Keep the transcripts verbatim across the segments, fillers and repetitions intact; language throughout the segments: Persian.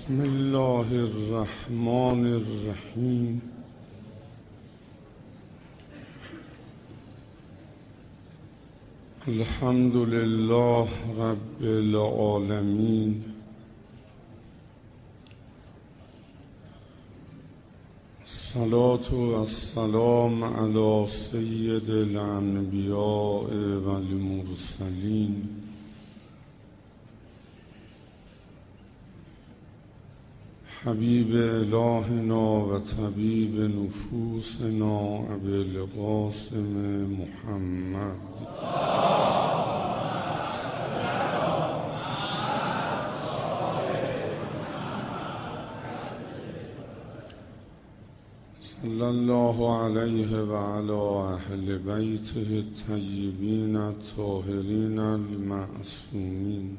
بسم الله الرحمن الرحیم. الحمد لله رب العالمین. الصلاة والسلام علی سید الانبیاء والمرسلین حبیب الهنا و طبیب نفوسنا ابی القاسم محمد صلی الله علیه و علی اهل بیته الطیبین الطاهرین المعصومین.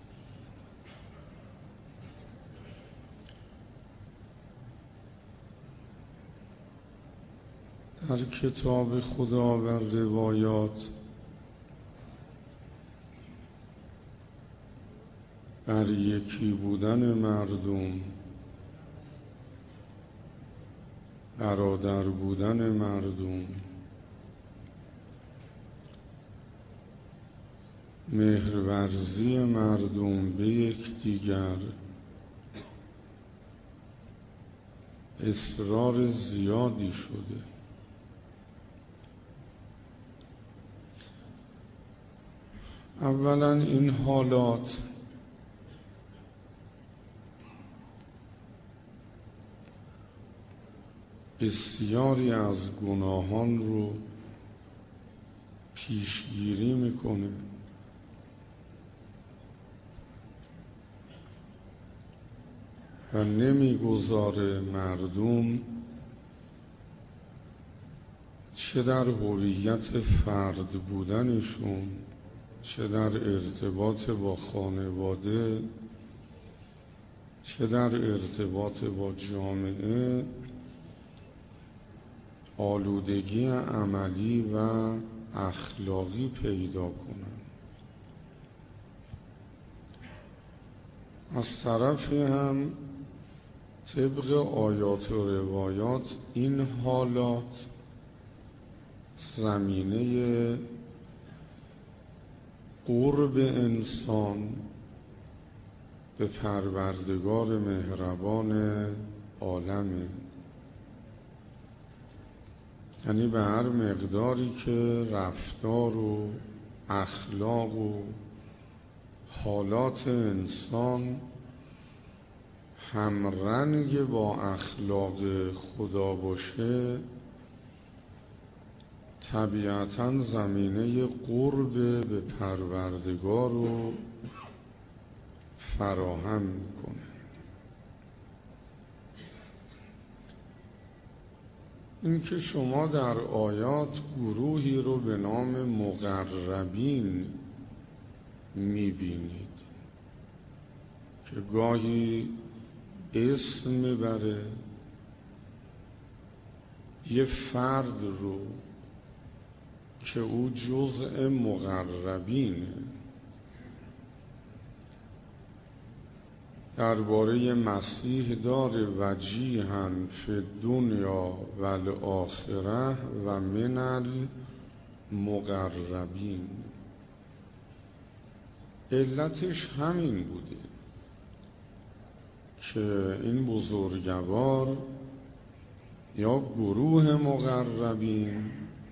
در کتاب خدا و روایات بر یکی بودن مردم، برادر بودن مردم، مهرورزی مردم به یکدیگر اصرار زیادی شده. اولا این حالات بسیاری از گناهان رو پیشگیری میکنه و نمیگذاره مردم چه در هویت فرد بودنشون، چه در ارتباط با خانواده، چه در ارتباط با جامعه، آلودگی عملی و اخلاقی پیدا کنند. از طرفی هم طبق آیات و روایات این حالات زمینه قرب انسان به پروردگار مهربان عالمه. یعنی به هر مقداری که رفتار و اخلاق و حالات انسان همرنگ با اخلاق خدا باشه، طبیعتاً زمینه قرب به پروردگار رو فراهم میکنه. این که شما در آیات گروهی رو به نام مقربین میبینید که گاهی اسم میبره یه فرد رو که او جزء مقربینه. درباره مسیح داره وجیها فی الدنیا و الاخره و من المقربین. علتش همین بوده که این بزرگوار یا گروه مقربین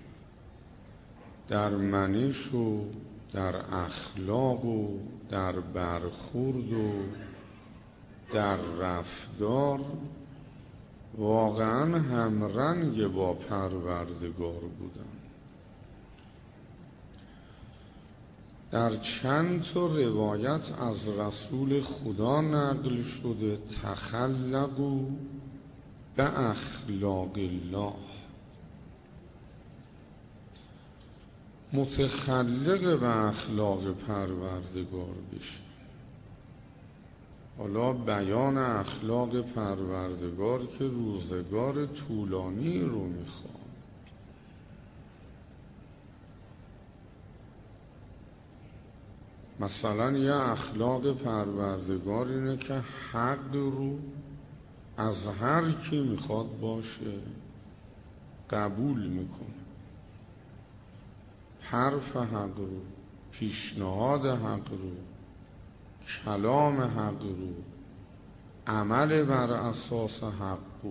در منش و در اخلاق و در برخورد و در رفتار واقعا همرنگ با پروردگار بودن. در چند تا روایت از رسول خدا نقل شده تخلقوا به اخلاق الله، متخلق به اخلاق پروردگار بشه. حالا بیان اخلاق پروردگار که روزگار طولانی رو میخواد. مثلا یه اخلاق پروردگار اینه که حق رو از هر کی میخواد باشه قبول میکنه. حرف حق رو، پیشنهاد حق رو، کلام حق رو، عمل بر اساس حق رو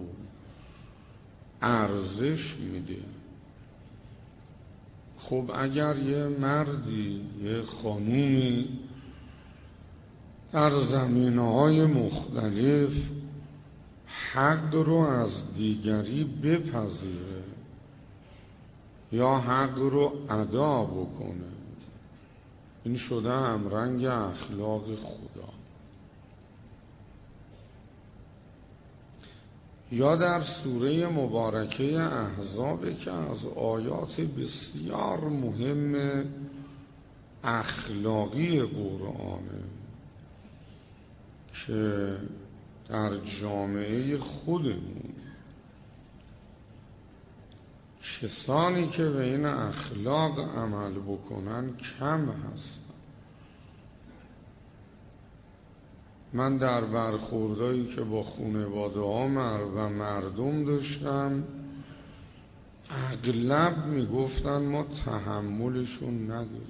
ارزش میده. خب اگر یه مردی، یه خانومی در زمینه‌های مختلف حق رو از دیگری بپذیره یا حق رو ادا بکنه، این شده همرنگ اخلاق خدا. یا در سوره مبارکه احزاب که از آیات بسیار مهم اخلاقی قرآنه که در جامعه خودمون کسانی که به این اخلاق عمل بکنن کم هستن. من در برخوردایی که با خانواده ها و مردم داشتم اغلب میگفتن ما تحملشون نداریم.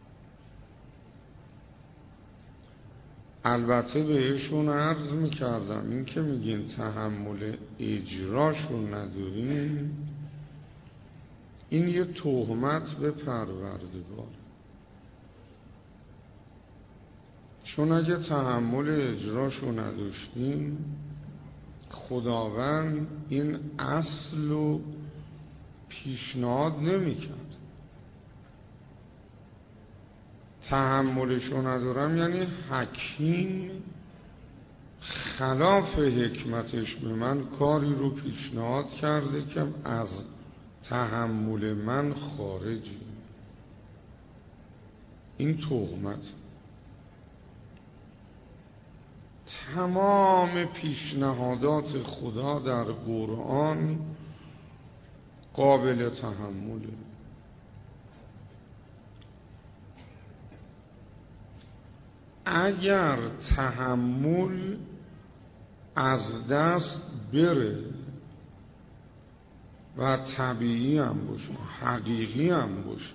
البته بهشون عرض میکردم این که میگین تحمل اجراشون نداریم، این یه تهمت به پروردگار، چون اگه تحمل اجراشو نداشتیم خداوند این اصل رو پیشنهاد نمیکرد. تحملشو ندارم یعنی حکیم خلاف حکمتش به من کاری رو پیشنهاد کرده که از تحمل من خارجی. این تهمت. تمام پیشنهادات خدا در قرآن قابل تحمله. اگر تحمل از دست بره و طبیعی هم باشه، حقیقی هم باشه،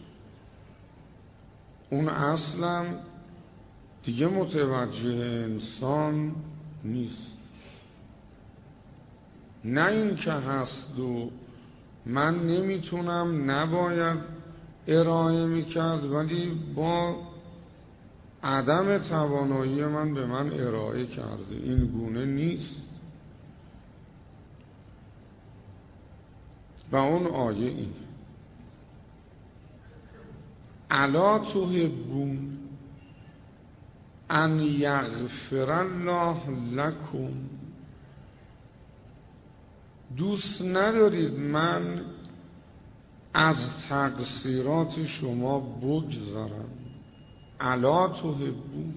اون اصلا دیگه متوجه انسان نیست. نه این که هست و من نمیتونم، نباید ارائه میکرد، ولی با عدم توانایی من به من ارائه کرده. این گونه نیست. و اون آیه این الا تحبون ان یغفر الله لکم، دوست ندارید من از تقصیرات شما بگذرم. الا تحبون،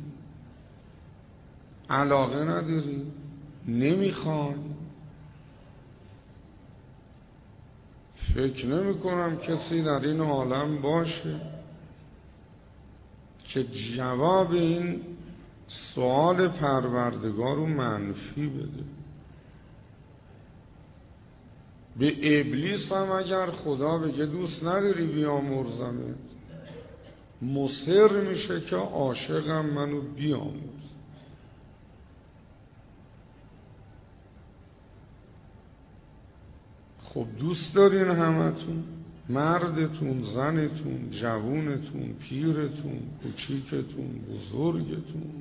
علاقه نداری، نمیخوای. فکر نمی کنم کسی در این عالم باشه که جواب این سوال پروردگار رو منفی بده. به ابلیس هم اگر خدا بگه دوست نداری بیامرزمت، مصر میشه که عاشقم منو بیامرز. خب دوست دارین همتون، مردتون، زنتون، جوونتون، پیرتون، کوچیکتون، بزرگتون.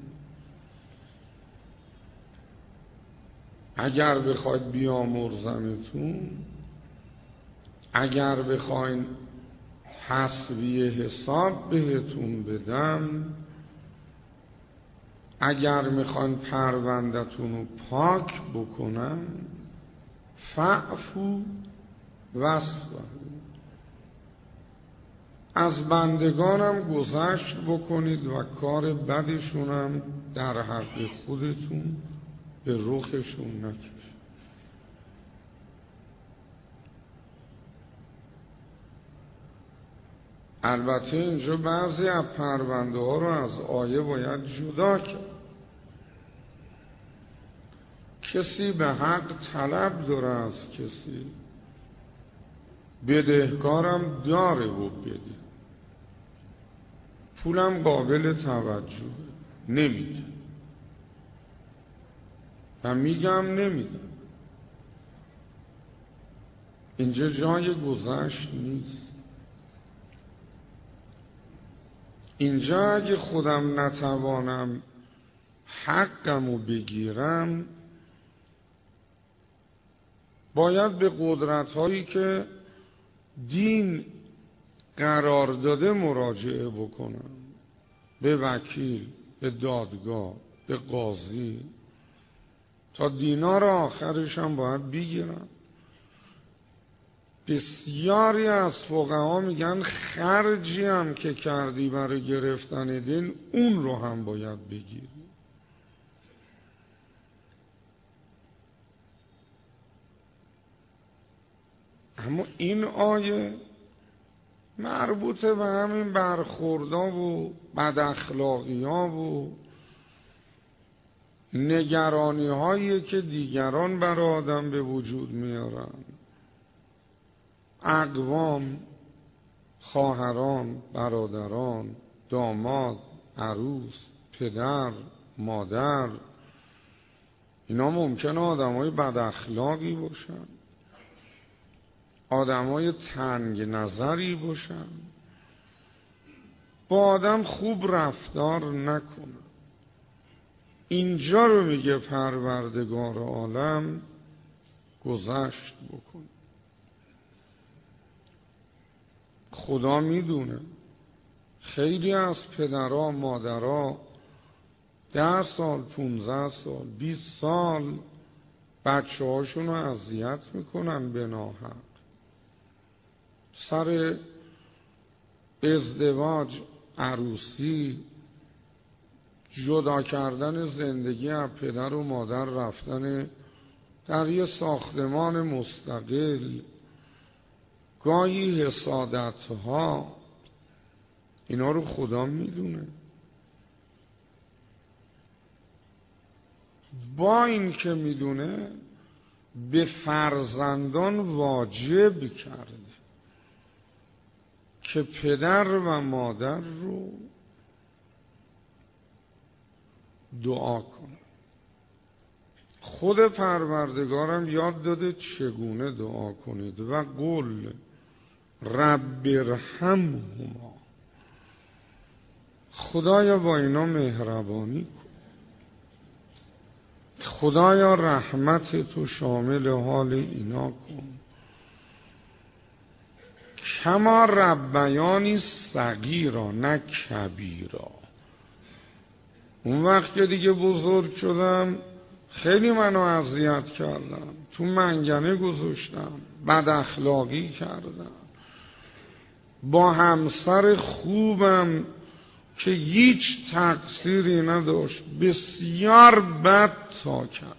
اگر بخواید بیامرزمتون، اگر بخواین حسبی حساب بهتون بدم، اگر میخواین پروندتون رو پاک بکنم، فعفو واصفحوا، از بندگانم گذشت بکنید و کار بدشونم در حق خودتون به رخشون نکشید. البته اینجا بعضی از پرونده ها رو از آیه باید جدا کرد. کسی به حق طلب داره از کسی، بدهکارم داره و بده، پولم قابل توجهه، نمیده و میگم نمیده. اینجا جای گذشت نیست. اینجا اگه خودم نتوانم حقمو بگیرم، باید به قدرت‌هایی که دین قرار داده مراجعه بکنم، به وکیل، به دادگاه، به قاضی، تا دینار آخرش هم باید بگیرم. بسیاری از فقها میگن خرجی هم که کردی برای گرفتن دین، اون رو هم باید بگیری. اما این آیه مربوط به همین برخوردها و بداخلاقی ها و نگرانی هایی که دیگران بر آدم به وجود میارن. اقوام، خواهران، برادران، داماد، عروس، پدر، مادر، اینا ممکنه آدم های بداخلاقی باشن، آدم های تنگ نظری باشن، با آدم خوب رفتار نکنن. اینجا رو میگه پروردگار عالم گذشت بکن. خدا میدونه خیلی از پدرها مادرها ده سال، پونزده سال، بیست سال بچه هاشون رو اذیت میکنن به ناحق. سر ازدواج، عروسی، جدا کردن زندگی از پدر و مادر، رفتن در یه ساختمان مستقل، گاهی حسادت ها، اینا رو خدا میدونه. با این که میدونه به فرزندان واجب کرده که پدر و مادر رو دعا کنه. خود پروردگارم یاد داده چگونه دعا کنید و قل رب ارحمهما، خدایا با اینا مهربانی کن، خدایا رحمت تو شامل حال اینا کن، کما ربیانی صغیرا نه کبیرا. اون وقت که دیگه بزرگ شدم خیلی منو اذیت کردن، تو منگنه گذاشتن، بد اخلاقی کردن، با همسر خوبم که هیچ تقصیری نداشت بسیار بد تا کردم.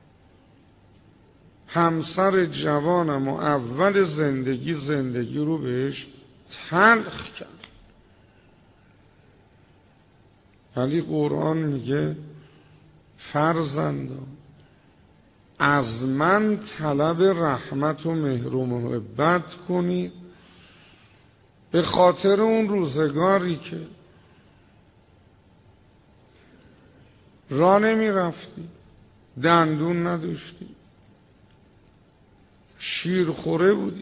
همسر جوانم و اول زندگی زندگی رو بهش تلخ کرد. ولی قرآن میگه فرزندان از من طلب رحمت و مهر و محبت کنید، به خاطر اون روزگاری که راه نمی رفتی، دندون نداشتی، شیر خوره بودی،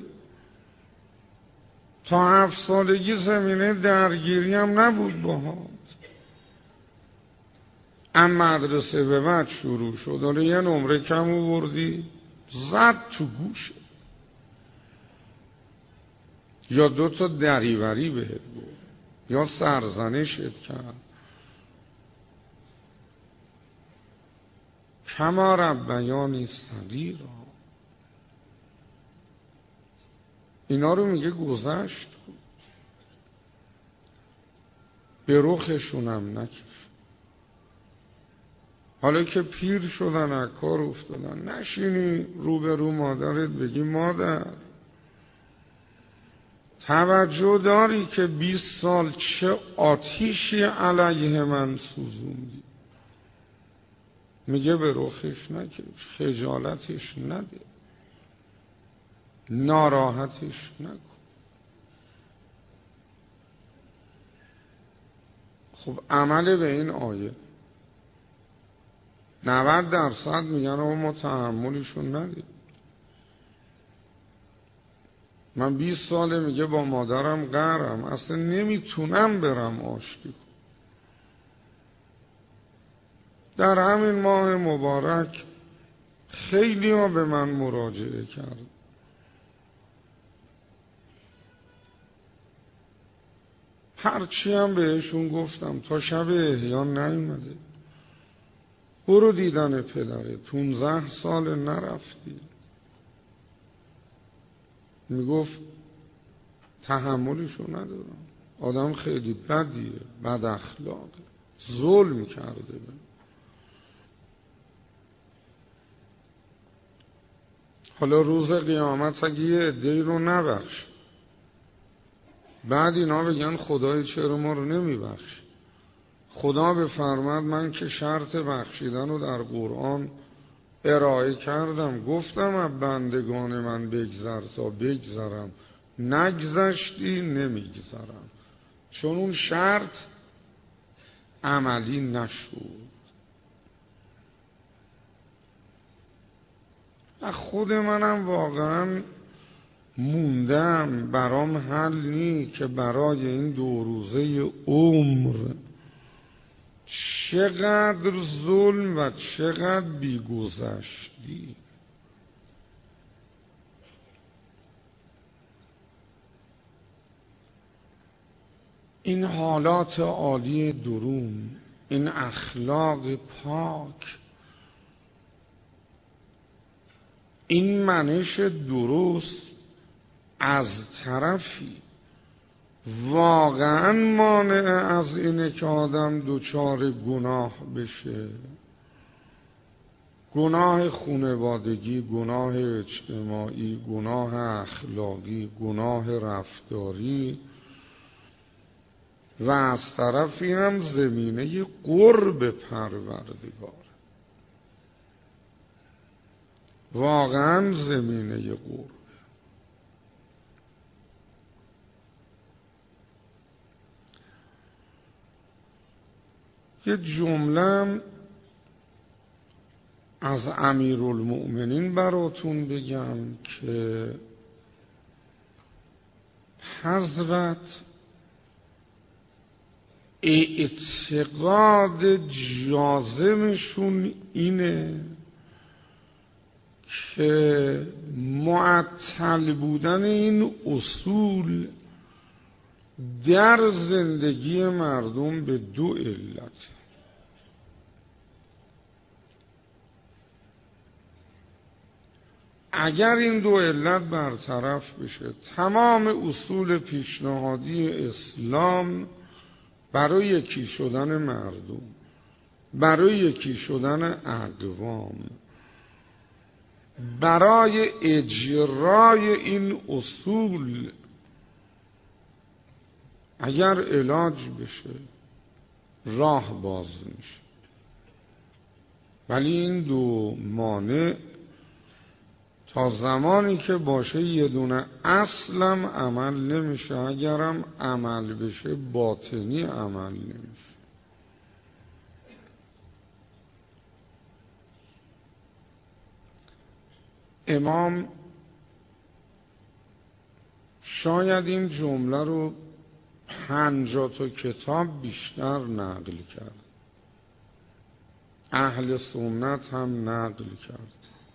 تا هفت سالگی زمینه درگیری هم نبود باهات. ام مدرسه به بعد شروع شد، حالا یه نمره کم آوردی زد تو گوشه، یا دو تا دریوری بهت گفت، یا سرزنشت کرد. کما ربیانی صغیرا، اینا رو میگه گذشت کن، به رخشونم نکش. حالا که پیر شدن، از کار افتادن، نشینی رو به رو مادرت بگی مادر توجه داری که بیست سال چه آتیشی علیه من سوزوندی؟ میگه به رخش نکش، خجالتش نده، ناراحتش نکن. خب عمل به این آیه نود درصد میگن آقا ما تحملشون ندیم. من بیست ساله میگه با مادرم قهرم، اصلا نمیتونم برم آشتی کنم. در همین ماه مبارک خیلی ها به من مراجعه کرد. هرچی هم بهشون گفتم تا شب احیا نیومده. برو دیدن پدره، پونزده سال نرفتی. میگفت تحملشو ندارم، آدم خیلی بدیه، بد اخلاقه، ظلم کرده به. حالا روز قیامت اگه یه عده‌ای رو نبخش، بعد اینا بگن خدای چرا ما رو نمیبخش؟ خدا بفرماد من که شرط بخشیدن رو در قرآن ارائه کردم، گفتم از بندگان من بگذر تا بگذرم، نگذشتی نمیگذرم، چون اون شرط عملی نشد. خود منم واقعا موندم، برام حل نی که برای این دو روزه عمر چقدر ظلم و چقدر بیگذشتی. این حالات عالی درون، این اخلاق پاک، این منش درست از طرفی واقعا مانع از اینه که آدم دوچار گناه بشه. گناه خانوادگی، گناه اجتماعی، گناه اخلاقی، گناه رفتاری، و از طرفی هم زمینه قرب پروردگار. واقعا زمینه قرب. یه جمله از امیرالمؤمنین براتون بگم که حضرت اعتقاد جازمشون اینه که معطل بودن این اصول در زندگی مردم به دو علت. اگر این دو علت برطرف بشه، تمام اصول پیشنهادی اسلام برای یکی شدن مردم، برای یکی شدن اقوام، برای اجرای این اصول اگر علاج بشه راه باز میشه. ولی این دو مانع تا زمانی که باشه یه دونه اصلم عمل نمیشه، اگرم عمل بشه باطنی عمل نمیشه. امام شاید این جمله رو پنجاه تا کتاب بیشتر نقل کرد، اهل سنت هم نقل کرد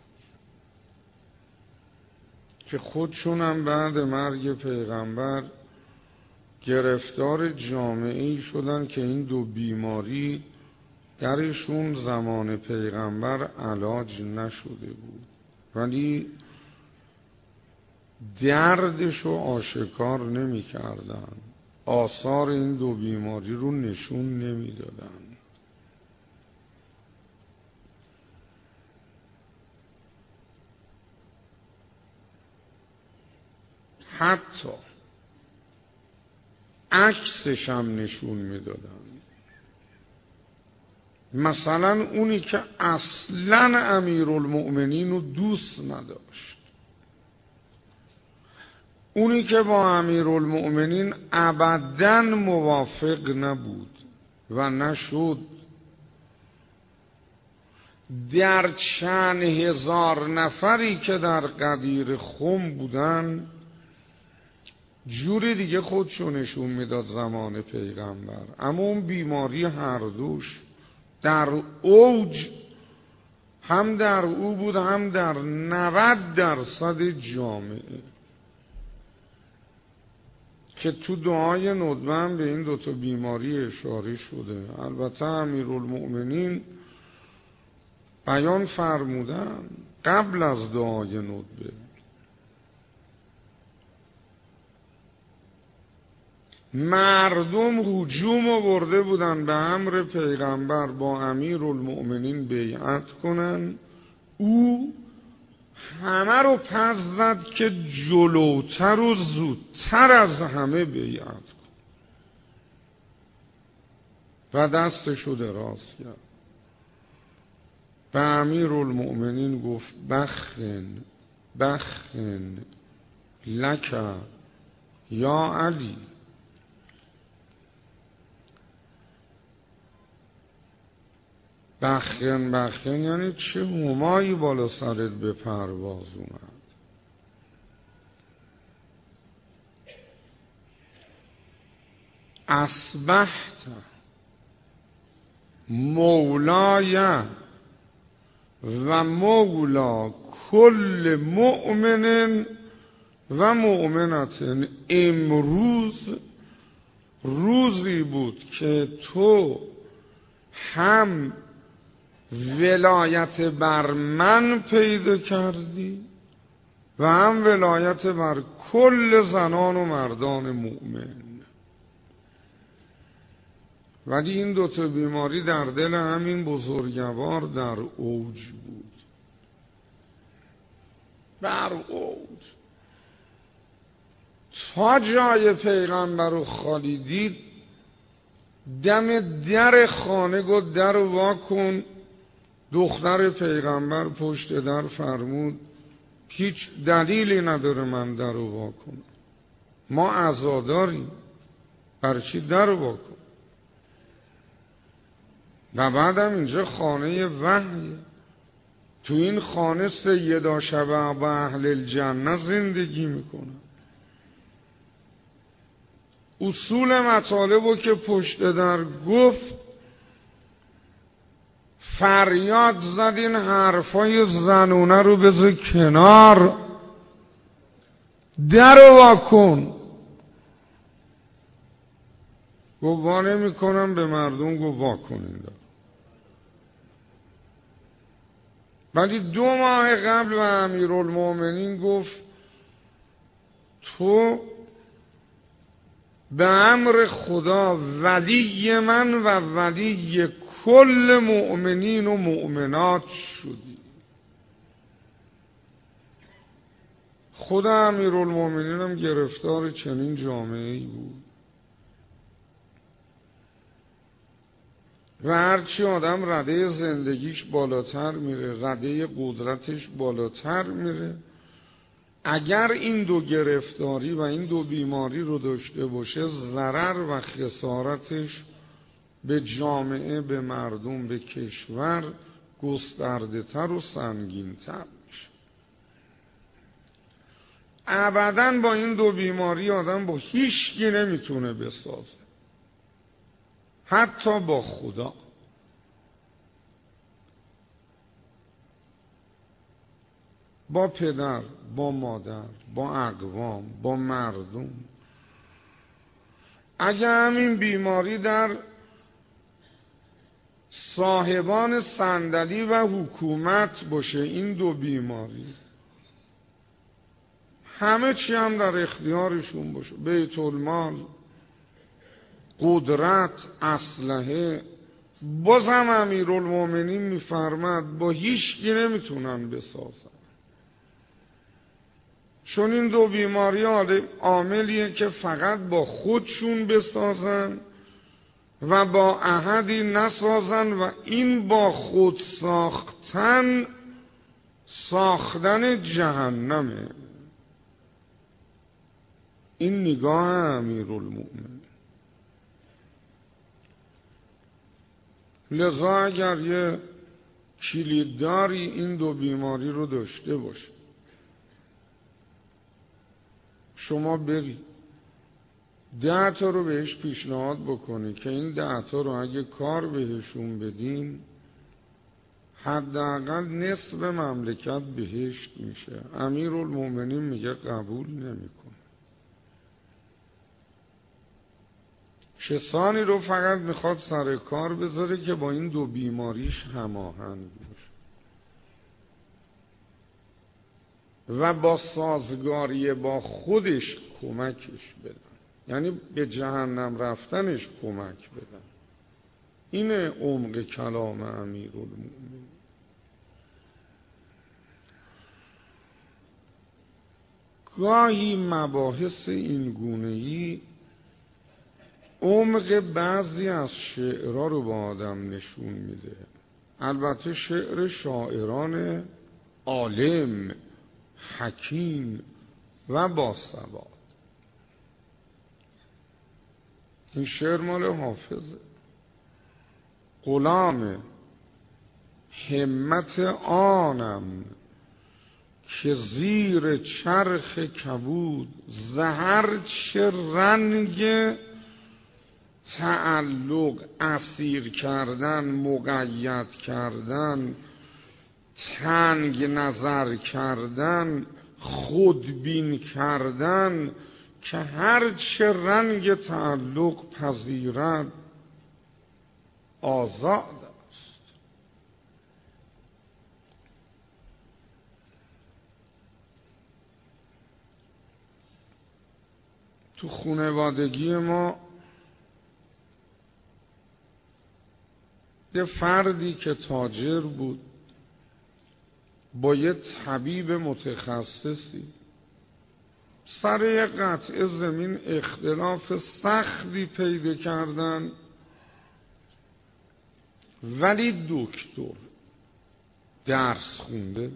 که خودشونم بعد مرگ پیغمبر گرفتار جامعه‌ای شدن که این دو بیماری درشون زمان پیغمبر علاج نشده بود، ولی دردشو آشکار نمی کردن، آثار این دو بیماری رو نشون نمی دادن. حتی عکسش هم نشون میدادن. مثلا اونی که اصلا امیرالمؤمنین رو دوست نداشت، اونی که با امیرالمؤمنین ابداً موافق نبود و نشد، در چند هزار نفری که در غدیر خم بودن جوری دیگه خودشو نشون میداد زمان پیغمبر. اما اون بیماری هر دوش در اوج هم در او بود، هم در نود درصد جامعه، که تو دعای ندبه هم به این دوتا بیماری اشاره شده. البته امیرالمؤمنین بیان فرمودن قبل از دعای ندبه، مردم هجوم آورده بودن به امر پیغمبر با امیرالمؤمنین بیعت کنن، او همه رو پس زد که جلوتر و زودتر از همه بیعت کن و دستشو دراز کرد. به امیرالمؤمنین گفت بخن بخن لک یا علی. بخن بخن یعنی چه همایی بالا سرت به پرواز اومد. اصبحت مولای و مولا کل مؤمن و مؤمنت. امروز روزی بود که تو هم ولایت بر من پیدا کردی و هم ولایت بر کل زنان و مردان مؤمن. ولی این دوتا بیماری در دل همین بزرگوار در اوج بود، بر اوج، تا جای پیغمبر رو خالی دید دم در خانه گفت در رو وا کن. دختر پیغمبر پشت در فرمود هیچ دلیلی نداره من در رو وا کنم، ما عزاداریم، برچی در رو وا کن. و بعدم اینجا خانه وحیه، تو این خانه سیدا شباب اهل الجنه زندگی میکنه. اصول مطالبو که پشت در گفت فریاد زد این حرفای زنونه رو بذار کنار، در رو وا کن. گفت وا نمی کنم به مردم. گفت وا کنین در. ولی دو ماه قبل به امیرالمؤمنین گفت تو به امر خدا ولی من و ولی کل مؤمنین و مؤمنات شدی. خود امیرالمؤمنین هم گرفتار چنین جامعه‌ای بود و هرچی آدم رده زندگیش بالاتر میره، رده قدرتش بالاتر میره، اگر این دو گرفتاری و این دو بیماری رو داشته باشه ضرر و خسارتش به جامعه، به مردم، به کشور گسترده تر و سنگین تر میشه. ابداً با این دو بیماری آدم با هیچکی نمیتونه بسازه، حتی با خدا. با پدر، با مادر، با اقوام، با مردم. اگه همین بیماری در صاحبان صندلی و حکومت باشه، این دو بیماری، همه چی هم در اختیارشون باشه، بیت المال، قدرت، اسلحه، بازم امیرالمؤمنین میفرماد با هیچ کی نمیتونن بسازن. چون این دو بیماری عاملیه که فقط با خودشون بسازن و با احدی نسازن و این با خود ساختن ساختن جهنمه. این نگاه امیرالمؤمنین. لذا اگر یه کلیدداری این دو بیماری رو داشته باشه، شما بری ده تا رو بهش پیشنهاد بکنی که این ده تا رو اگه کار بهشون بدین حداقل نصف مملکت بهشت میشه، امیرالمؤمنین میگه قبول نمیکنه. کسانی رو فقط میخواد سر کار بذاره که با این دو بیماریش هماهنگ باشه و با سازگاری با خودش کمکش بدن، یعنی به جهنم رفتنش کمک بدن. اینه عمق کلام امیرالمؤمنین. گاهی مباحث این گونه‌ای عمق بعضی از شعرها رو با آدم نشون میده. البته شعر شاعران عالم، حکیم و باثبات. این شعر مال حافظه. غلام همت آنم که زیر چرخ کبود، زهر چه رنگ تعلق اسیر کردن، مقید کردن، تنگ نظر کردن، خودبین کردن، که هر چه رنگ تعلق پذیرد آزاد است. تو خانوادگی ما یه فردی که تاجر بود با یه طبیب متخصصی سر یه قطعه زمین اختلاف سختی پیدا کردن، ولی دکتر درس خونده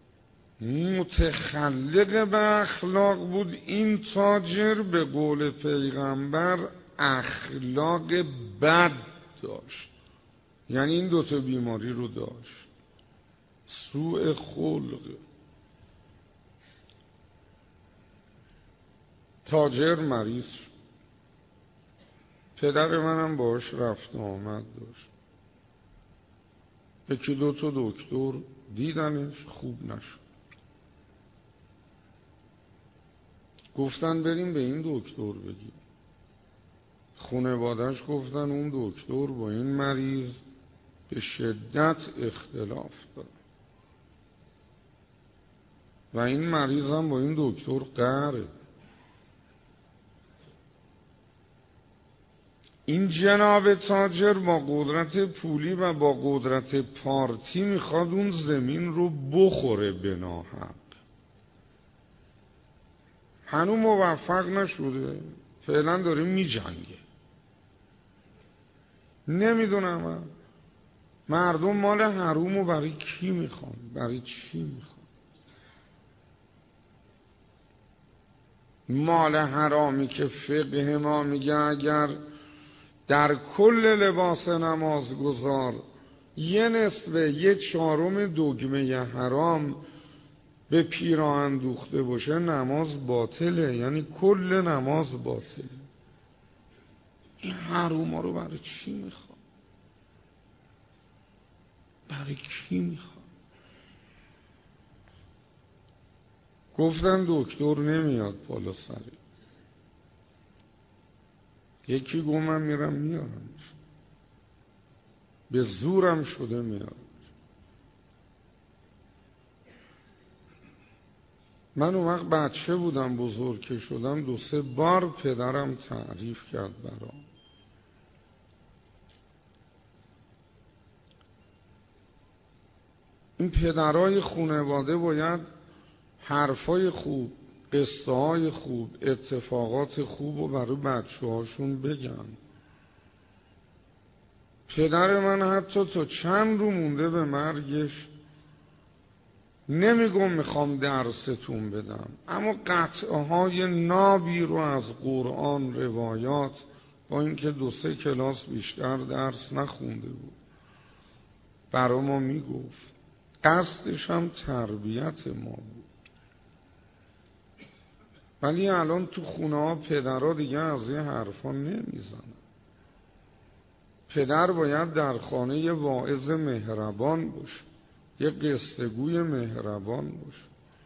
متخلق به اخلاق بود. این تاجر به قول پیغمبر اخلاق بد داشت، یعنی این دوتا بیماری رو داشت، سوء خلق. تاجر مریض شد، پدر منم باش رفت آمد داشت، یکی دو تا دکتر دیدنش خوب نشد، گفتن بریم به این دکتر بگیم. خانواده‌اش گفتن اون دکتر با این مریض به شدت اختلاف داره و این مریض هم با این دکتر قهره. این جناب تاجر با قدرت پولی و با قدرت پارتی میخواد اون زمین رو بخوره به ناحق. هنوز موفق نشده، فعلا داره میجنگه. نمیدونم من مردم مال حرومو برای کی میخوان، برای چی میخوان؟ مال حرامی که فقه ما میگه اگر در کل لباس نمازگزار یه نصف یه چهارم دگمه حرام به پیراهن دوخته باشه نماز باطله، یعنی کل نماز باطله. این حروم ها رو برای چی میخواد؟ برای کی میخواد؟ گفتن دکتر نمیاد بالا سری. یکی گفت من میرم میارمش، به زورم شده میارم. من اون وقت بچه بودم، بزرگ که شدم دو سه بار پدرم تعریف کرد برام. این پدرای خانواده باید حرفای خوب، قصه های خوب، اتفاقات خوب رو برای بچه هاشون بگن. پدر من حتی تا چند رو مونده به مرگش نمیگم میخوام درستون بدم، اما قطعه های نابی رو از قرآن، روایات، با اینکه دو سه کلاس بیشتر درس نخونده بود برا ما میگفت. قصدش هم تربیت ما بود. ولی الان تو خونه ها پدرها دیگه از یه حرفا نمیزنن. پدر باید در خانه یه واعظ مهربان باشه، یه قصه گوی مهربان باشه.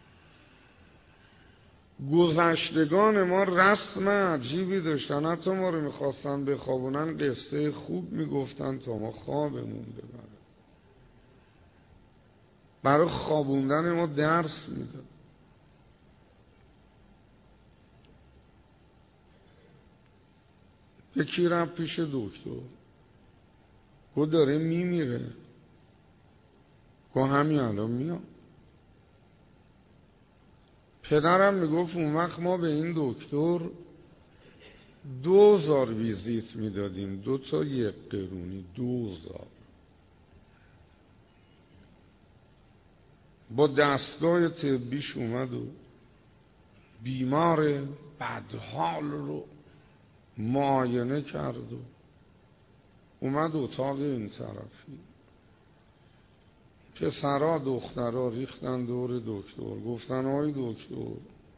گذشتگان ما رسم عجیبی داشتن، حتی ما رو میخواستن بخوابونن قصه خوب میگفتن تا ما خوابمون ببره. برای خوابوندن ما درس میدن. یکی رفت پیش دکتر، گفت داره میمیره. گفت همین الان میام. پدرم میگفت اون وقت ما به این دکتر دوزار ویزیت میدادیم، دو تا یک قرونی، دوزار. با دستگاه طبیش اومد و بیمار بدحال رو معاینه کرد و اومد اتاق این طرفی. پسرا دخترا ریختن دور دکتر، گفتن آی دکتر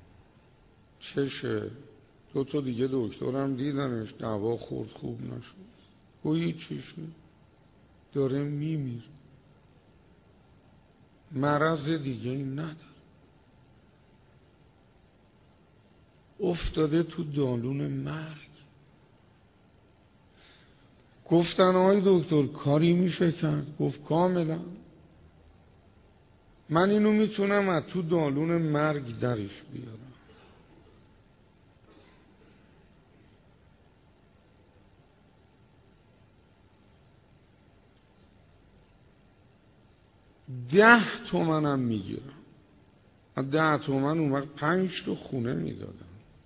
چشه؟ دو تا دیگه دکترم دیدنش، دوا خورد خوب نشد. گویی چشه؟ داره میمیر، مرض دیگه ای نداره، افتاده تو دالون مرگ. گفتن آی دکتر کاری میشه کرد؟ گفت کاملا. من اینو میتونم از تو دالون مرگ درش بیارم. ده تومنم میگیرم. ده تومن اون وقت پنج تا خونه میدادم.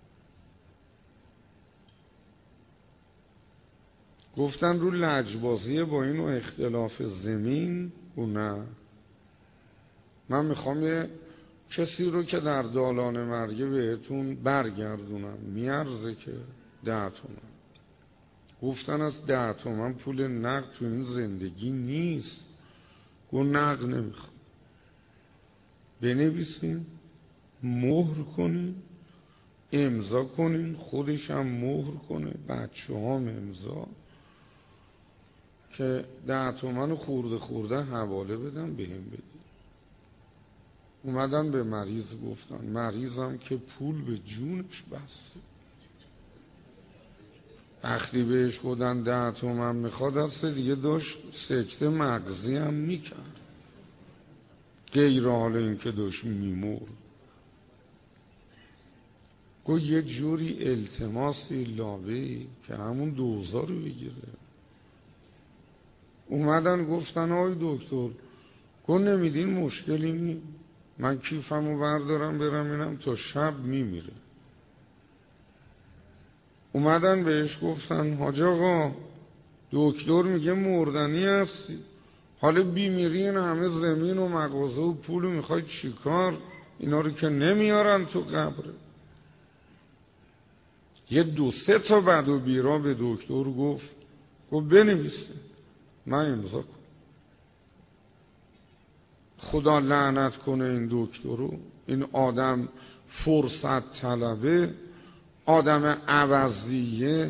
گفتن رو لجبازی با این و اختلاف زمین و نه، من میخوام یه کسی رو که در دالان مرگه بهتون برگردونم، میارزه که ده تومن. گفتن از ده تومن پول نقد تو این زندگی نیست. گفت نقد نمیخوام، بنویسین، مهر کنین، امضا کنین، خودش هم مهر کنه، بچه هم امضا، که ده تومن خورده خورده حواله بدم بهم بدین. اومدن به مریض گفتن، مریضم که پول به جونش بسته. وقتی بهش بودن ده تومن میخواد، دست دیگه داشت سکته مغزی هم میکرد، غیر حال این که داشت میمرد. گفت یه جوری التماسی لابهی که همون دوزار رو بگیره. اومدن گفتن آی دکتر، گفت نمیدین مشکلی نی، من کیفمو بردارم برم اینم تا شب میمیره. اومدن بهش گفتن حاج آقا دکتر میگه مردنی هستی، حالا بیمیرین همه زمین و مغازه و پولو میخوای چیکار؟ اینا رو که نمیارن تو قبره. یه دو سه تا بد و بیرا به دکتر گفت، گفت بنویسه من امضا کنم. خدا لعنت کنه این دکتر رو. این آدم فرصت طلبه، آدم عوضیه.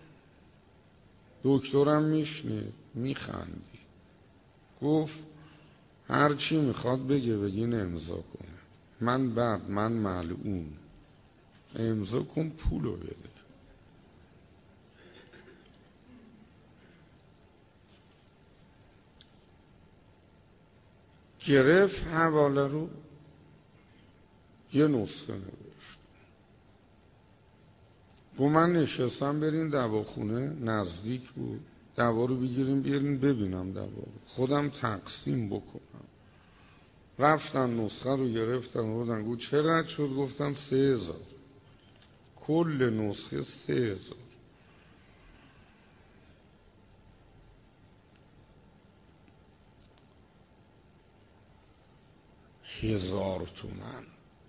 دکترم میشنه میخندی، گفت هر چی میخواد بگه بگین امضا کنه، من بعد من ملعون، امضا کن پولو بده. گرفت حواله رو، یه نسخه نوشت. گو من نشستم برین دواخونه، نزدیک بود، دوا رو بگیریم بیارین ببینم دوا رو، خودم تقسیم بکنم. رفتن نسخه رو گرفتن بودن گفت چقدر شد؟ گفتن سه هزار. کل نسخه سه هزار. هزار تومن،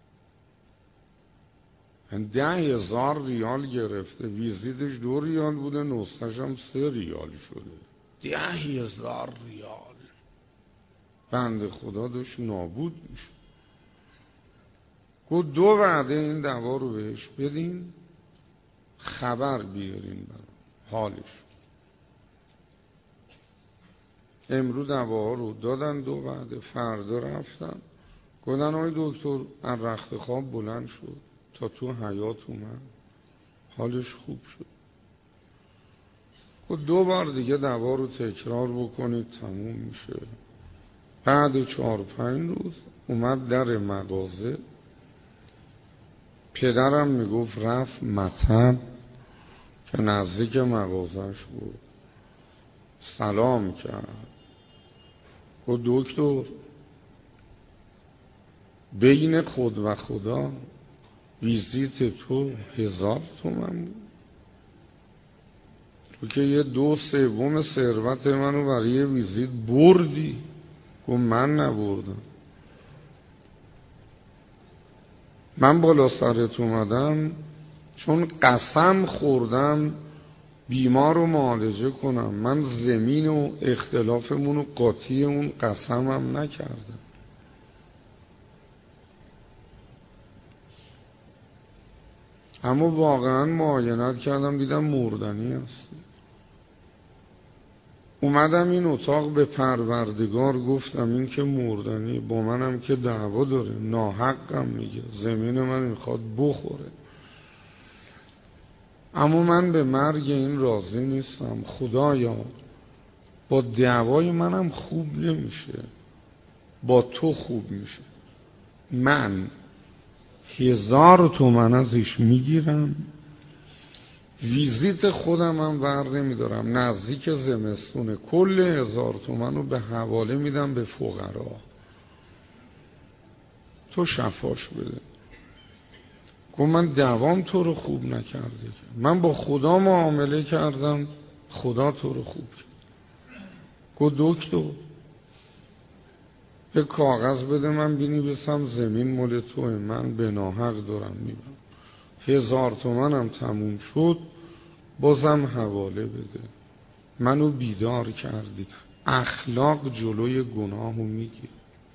ده هزار ریال گرفته. ویزیتش دو ریال بوده، نسخه‌ش هم سه ریال شده. ده هزار ریال. بنده خدا داشت نابود میشه. گفت دو وعده این دوا رو بهش بدین، خبر بیارین برام حالش. امروز دواها رو دادن دو وعده، فردا رفتن گفتن آقای دکتر از رخت خواب بلند شد تا تو حیات اومد، حالش خوب شد. گفت دو بار دیگه دوا رو تکرار بکنید تموم میشه. بعد چهار پنج روز اومد در مغازه، پدرم میگفت رفت مطب که نزدیک مغازش بود، سلام کرد. گفت دکتر بین خود و خدا ویزیت تو هزار تومن بود، تو که یه دو سوم ثروت منو برای یه ویزیت بردی. گفت من نبردم، من بالا سرت اومدم چون قسم خوردم بیمار رو معالجه کنم. من زمین و اختلافمون و قاطی اون قسمم نکردم. اما واقعا معاینت کردم دیدم مردنی است. اومدم این اتاق به پروردگار گفتم این که مردنی، با منم که دعوا داره، ناحقم میگه، زمین من میخواد بخوره، اما من به مرگ این راضی نیستم. خدایا با دعوای منم خوب نمیشه، با تو خوب میشه. من هزار تومن ازش میگیرم، ویزیت خودم هم ور نمیدارم، نزدیک زمستونه کل هزار تومن رو به حواله میدم به فقرا، تو شفاش بده. گفت من دوام تو رو خوب نکرده، من با خدا معامله کردم، خدا تو رو خوب کرد. گفت دکتر یه کاغذ بده من بنویسم زمین مال توه، من به ناحق دارم میبرم. هزار تومنم تموم شد، بازم حواله بده. منو بیدار کردی. اخلاق جلوی گناهو میگی.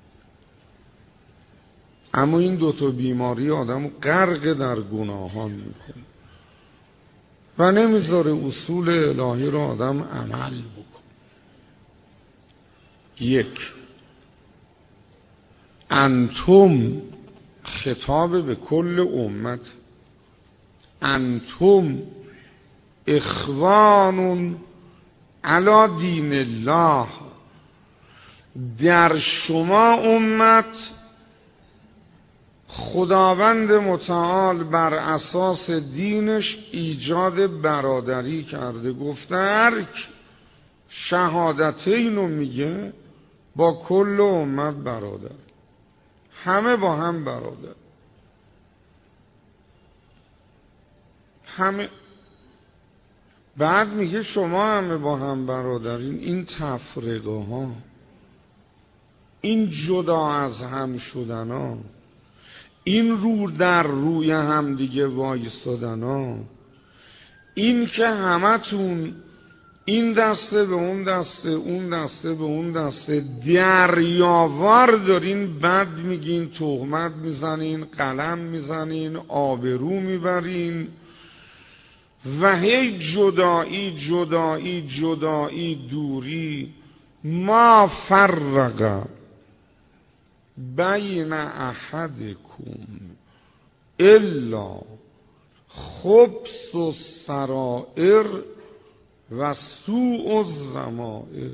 اما این دوتا بیماری آدمو غرق در گناهان میکنه و نمیذاره اصول الهی رو آدم عمل بکن. یک، انتم خطاب به کل امت، انتم اخوان علی دین الله، در شما امت خداوند متعال بر اساس دینش ایجاد برادری کرده. گفته هر شهادتینو میگه با کل امت برادر، همه با هم برادر، همه. بعد میگه شما همه با هم برادرین. این تفرقه ها، این جدا از هم شدن ها، این رو در روی هم دیگه وایستادن ها، این که همتون این دسته به اون دسته، اون دسته به اون دسته دریاوار دارین، بد میگین، تهمت میزنین، قلم میزنین، آبرو میبرین و هی جدایی جدایی جدایی دوری. ما فرق بین احدکم الا خبث السرائر و سوء الضمائر.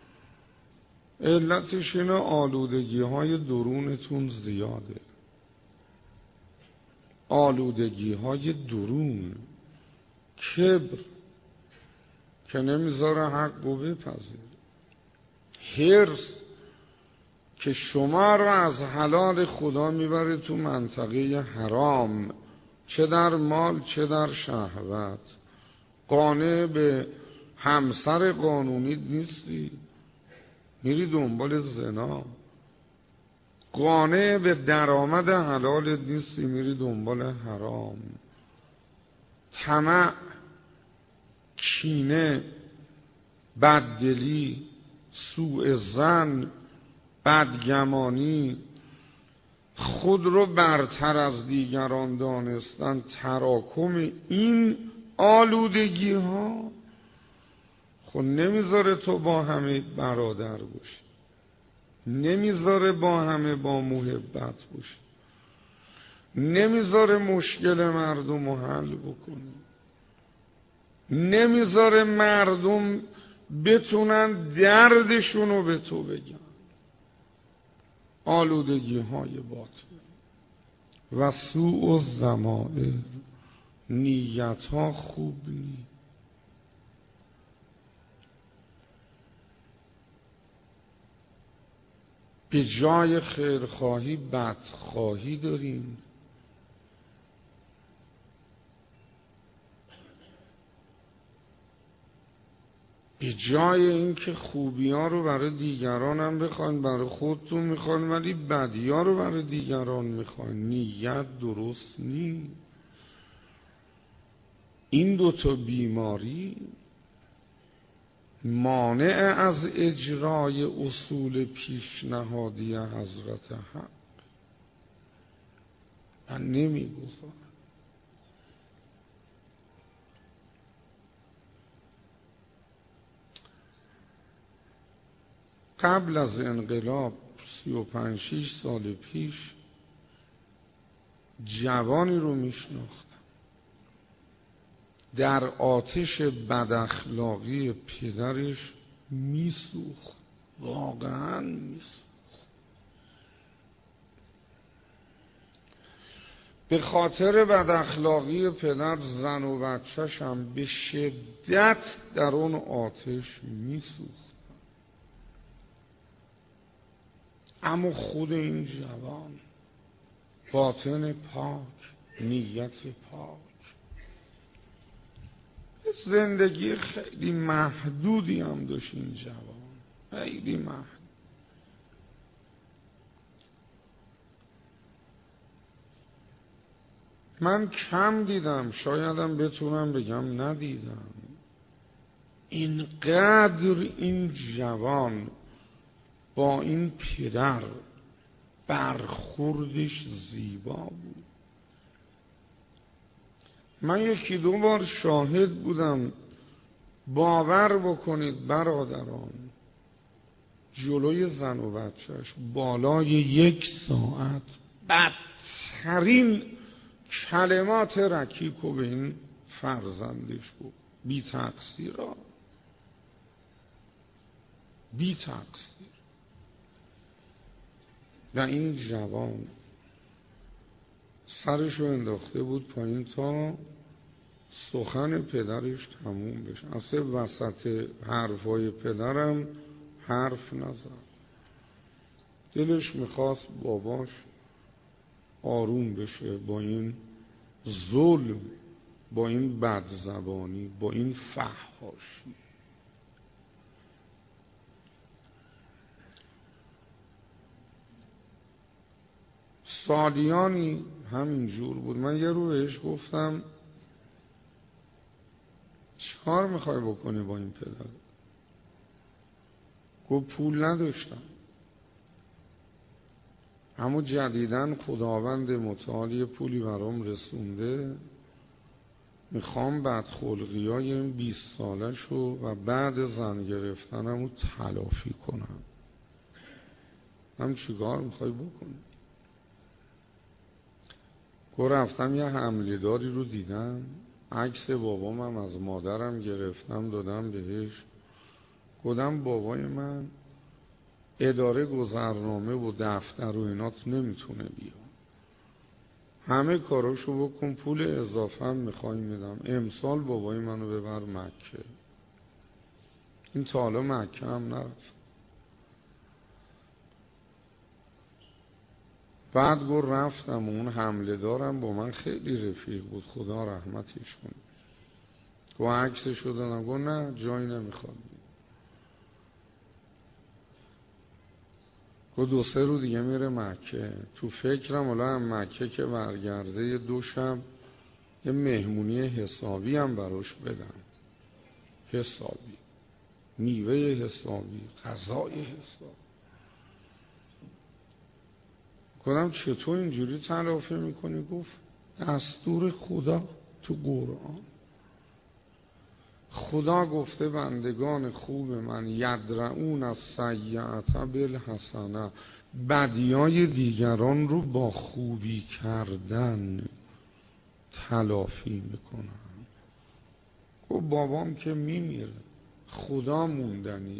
علتش اینه آلودگی های درونتون زیاده، آلودگی های درون، کبر که نمیذاره حق رو بپذیر، حرص که شما رو از حلال خدا میبره تو منطقه حرام، چه در مال چه در شهوت. قانع به همسر قانونی نیستی، میری دنبال زنا. قانع به درآمد حلال نیستی، میری دنبال حرام. طمع، کینه، بددلی، سوء ظن، بدگمانی، خود رو برتر از دیگران دانستن، تراکم این آلودگی ها خود نمیذاره تو با همه برادر باشی، نمیذاره با همه با محبت باشی، نمیذاره مشکل مردم رو حل بکنی، نمیذاره مردم بتونن دردشون رو به تو بگن. آلودگی های باطل و سوء الضمائر، نیت ها خوب نی. به جای خیرخواهی بدخواهی داریم. به جای اینکه خوبی ها رو برای دیگران هم بخواین، برای خودتون میخواین، ولی بدی ها رو برای دیگران میخواین. نیت درست نی. این دوتا بیماری مانع از اجرای اصول پیشنهادی حضرت حق. من نمیگذارم. قبل از انقلاب سی و پنج شیش سال پیش جوانی رو میشناختم در آتش بداخلاقی پدرش میسوخت، واقعا میسوخت. به خاطر بداخلاقی پدر زن و بچه‌ش هم به شدت در اون آتش میسوخت. اما خود این جوان باطن پاک، نیت پاک، زندگی خیلی محدودی هم داشت این جوان، خیلی محدود. من کم دیدم، شایدم بتونم بگم ندیدم اینقدر این جوان با این پدر برخوردش زیبا بود. من یکی دو بار شاهد بودم، باور بکنید برادران، جلوی زن و بچهش بالای یک ساعت بدترین کلمات رکیک و به این فرزندش بود. بی تقصیرا، بی تقصیر. و این جوان سرشو انداخته بود پایین تا سخن پدرش تموم بشه. اصلا وسط حرفای پدرم حرف نزد. دلش میخواست باباش آروم بشه با این ظلم، با این بدزبانی، با این فحاشی. سالیانی همین جور بود. من یه رو بهش گفتم چیکار میخوای بکنی با این پدر؟ گفت پول نداشتم، اما جدیداً خداوند متعالی پولی برام رسونده، میخوام بدخلقی های این بیست ساله شو و بعد زن گرفتنم رو تلافی کنم. هم چیکار میخوای بکنی؟ گفت رفتم یه حمله‌داری رو دیدم، عکس بابامم از مادرم گرفتم دادم بهش، گفتم بابای من اداره گذرنامه و دفتر و اینات نمیتونه بیا، همه کاراشو بکن، پول اضافه هم میخوای میدم، امسال بابای منو ببر مکه. این تا حالا مکه هم نرفت. بعد گفت رفتم اون حمله دارم با من خیلی رفیق بود، خدا رحمتش کنه. گفت عکسشو دادم. گفت نه جایی نمیخواد. گفت دو سه رو دیگه میره مکه. تو فکرم حالا هم مکه که برگرده یه دوشم یه مهمونی حسابی هم براش بدم، حسابی، میوه حسابی، غذای حسابی. گفتم چطور اینجوری تلافی میکنی؟ گفت دستور خدا تو قرآن، خدا گفته بندگان خوب من یدرؤون السیئة بالحسنه، بدیای دیگران رو با خوبی کردن تلافی میکنن. گفت بابام که میمیره، خدا موندنی،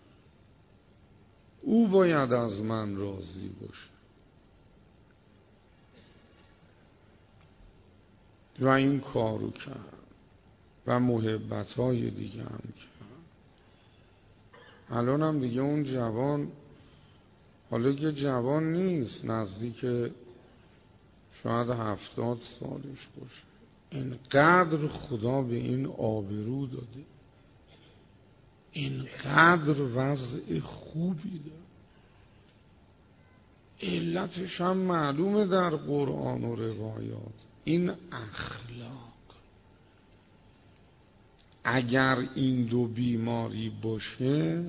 او باید از من راضی باشه. و این کارو کرد و محبت‌های دیگه هم کرد. الان هم دیگه اون جوان، حالا که جوان نیست، نزدیک شاید هفتاد سالش باشه، اینقدر خدا به این آبرو داده، اینقدر وضع خوبی داره. علتش هم معلومه در قرآن و روایات، این اخلاق. اگر این دو بیماری باشه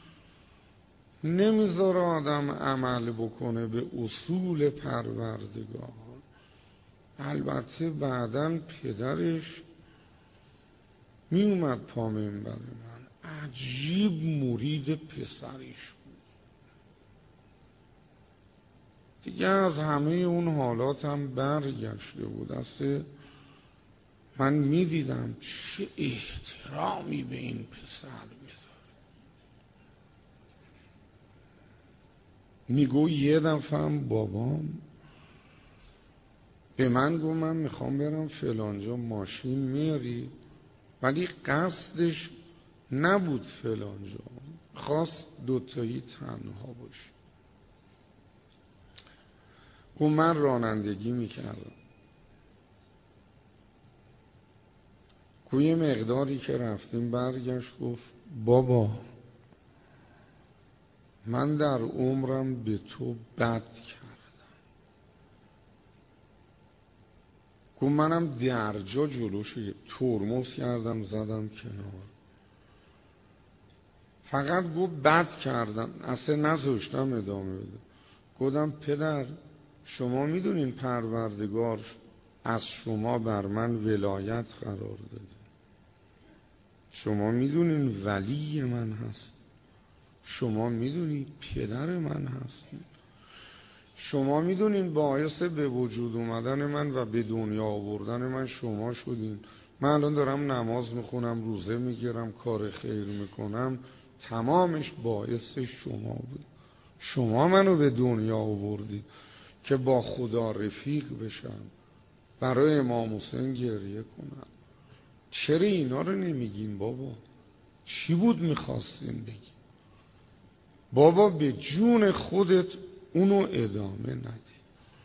نمیذاره آدم عمل بکنه به اصول پروردگار. البته بعداً پدرش می اومد پا منبر من، عجیب مرید پسرش بود دیگه، از همه اون حالات هم برگشته بود. اصلا من می دیدم چه احترامی به این پسر میذاره. میگو یه دفعه هم بابام به من گفت من میخوام برم فلانجا، ماشین میاری؟ ولی قصدش نبود فلانجا، خواست دوتایی تنها باشه. گفت من رانندگی میکردم. گفت یه مقداری که رفتیم برگشت گفت بابا من در عمرم به تو بد کردم. گفت منم درجا جلوش ترمز کردم زدم کنار، فقط گفت بد کردم، اصلا نذاشتم ادامه بده. گفتم پدر شما میدونین پروردگار از شما بر من ولایت قرار داده، شما میدونین ولی من هست، شما میدونین پدر من هست، شما میدونین باعث به وجود اومدن من و به دنیا آوردن من شما شدین. من الان دارم نماز میخونم، روزه میگیرم، کار خیر میکنم، تمامش باعث شما بود. شما منو به دنیا آوردید که با خدا رفیق بشم، برای امام حسین گریه کنم. چرا اینا رو نمیگین بابا؟ چی بود میخواستین بگین؟ بابا به جون خودت اونو ادامه نده،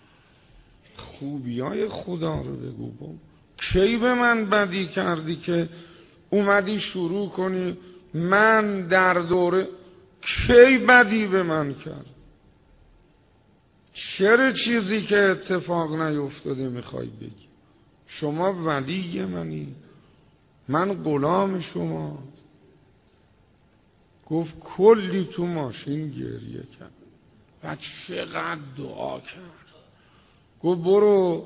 خوبیای خدا رو بگو. بابا کی به من بدی کردی که اومدی شروع کنی من در دوره؟ کی بدی به من کرد؟ چرا چیزی که اتفاق نیفتاده میخوای بگی؟ شما ولی منی، من غلام شما. گفت کلی تو ماشین گریه کرد و چقدر دعا کرد. گفت برو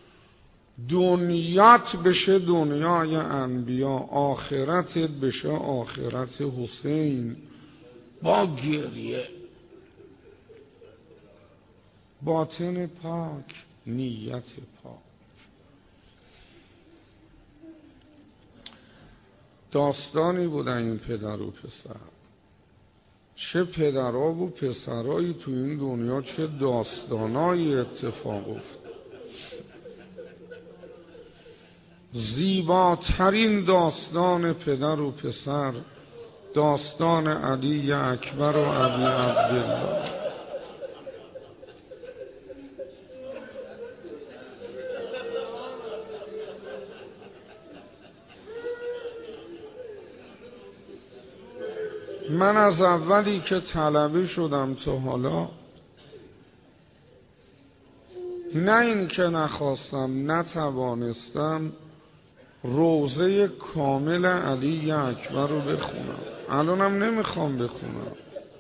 دنیات بشه دنیای انبیا، آخرتت بشه آخرت حسین. با گریه، باطن پاک، نیت پاک. داستانی بودن این پدر و پسر. چه پدرها و پسرایی تو این دنیا، چه داستانایی اتفاق افتاد. زیباترین داستان پدر و پسر داستان علی اکبر و ابی عبدالله. من از اولی که طلبه شدم تا حالا نه این که نخواستم نتوانستم روضه کامل علی اکبر رو بخونم. الانم نمیخوام بخونم.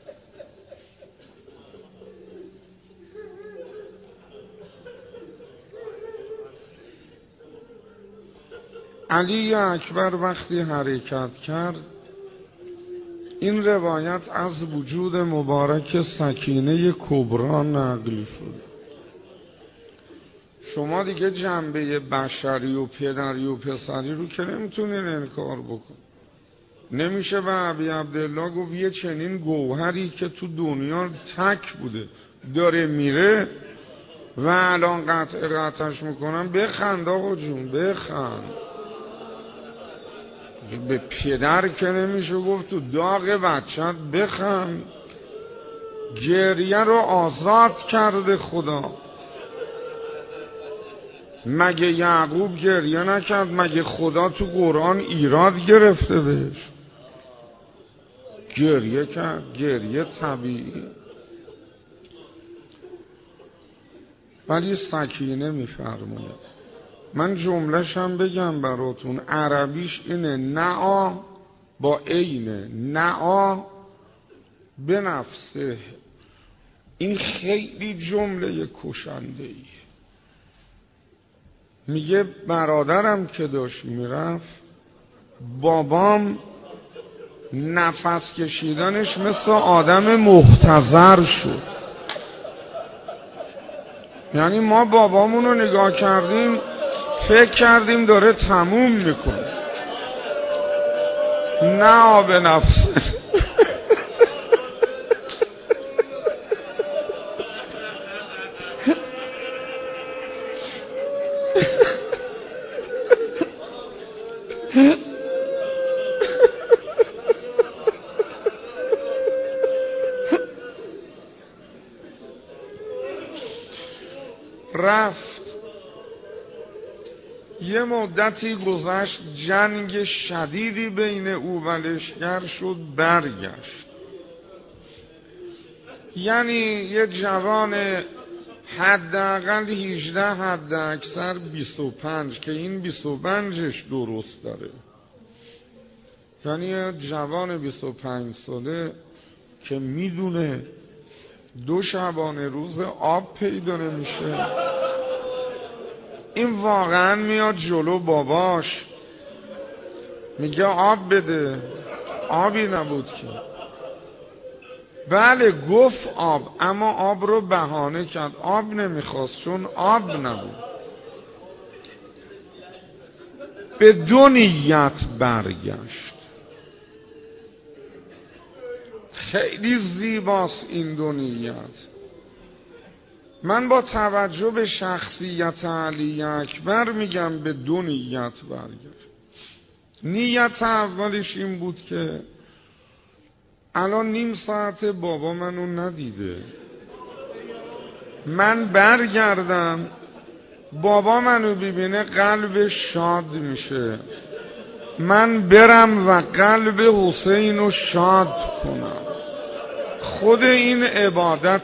علی اکبر وقتی حرکت کرد، این روایت از وجود مبارک سکینه کبرا نقل شد. شما دیگه جنبه بشری و پدری و پسری رو که نمیتونین انکار بکن. نمیشه به ابی عبدالله گفت یه چنین گوهری که تو دنیا تک بوده داره میره و الان قطع قطعش میکنم. بخند آقا جون، بخند. به پدر که نمیشه گفت تو داغ بچت بخند. گریه رو آزاد کرده خدا. مگه یعقوب گریه نکرد؟ مگه خدا تو قرآن ایراد گرفته بهش؟ گریه کرد، گریه طبیعی. ولی سکینه میفرماید. من جمله‌شم بگم براتون، عربیش اینه نعا با اینه، نعا به نفسه. این خیلی جمله کشنده ایه. میگه برادرم که داشت میرفت، بابام نفس کشیدنش مثل آدم محتضر شد. یعنی ما بابامون رو نگاه کردیم فکر کردیم داره تموم میکنه. نه به نفسه. رفت. یه مدتی گذشت، جنگ شدیدی بین او و لشکر شد، برگشت. یعنی یه جوان حداقل هجده، حد اکثر بیست و پنج، که این بیست و پنجش درست داره. یعنی یه جوان بیست و پنج ساله که میدونه دو شبانه روز آب پیدا نمیشه. این واقعا میاد جلو باباش میگه آب بده. آبی نبود که. بله گفت آب، اما آب رو بهانه کرد. آب نمیخواست چون آب نبود. به دو نیت برگشت. خیلی زیباست این دو نیت. من با توجه به شخصیت علی اکبر میگم به دو نیت برگشت. نیت اولیش این بود که الان نیم ساعت بابا منو ندیده، من برگردم بابا منو ببینه قلبش شاد میشه، من برم و قلب حسین رو شاد کنم. خود این عبادت،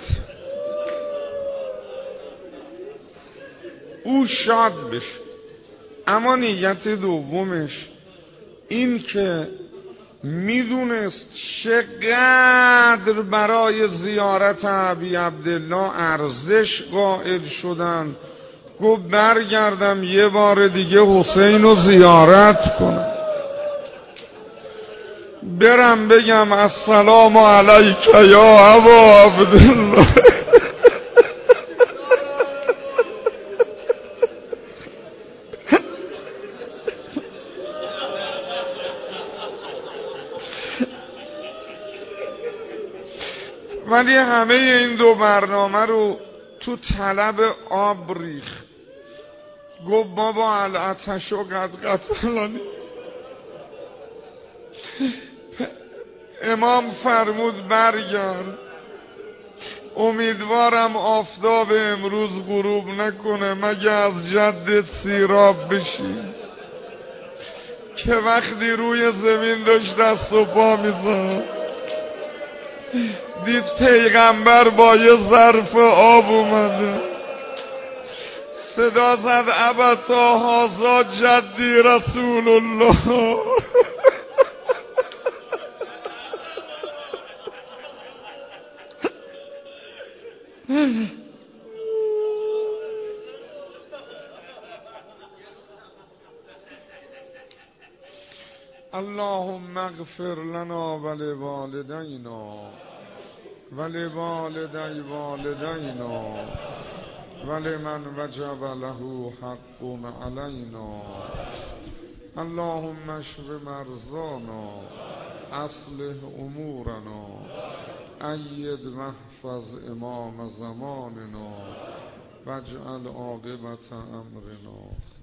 او شاد بشه. اما نیت دومش این که میدونست چقدر برای زیارت ابی عبدالله ارزش قائل شدن. گفت برگردم یه بار دیگه حسین رو زیارت کنم، برم بگم السلام علیک یا ابا عبدالله. ولی همه این دو برنامه رو تو طلب آب ریخت. گفت بابا العطش و قد قتلانی. امام فرمود برگرد، امیدوارم آفتاب امروز غروب نکنه مگه از جدت سیراب بشی. که وقتی روی زمین داشت دست و پا میزد دید پیغمبر با یه ظرف آب اومده، صدا زد ابتا هازا جدی رسول الله. اللهم اغفر لنا ولوالدينا ولوالدي والدينا ولمن وجب له حق علينا. اللهم اشف مرضانا، اصلح امورنا، ايد واحفظ امام زماننا، واجعل عاقبة امرنا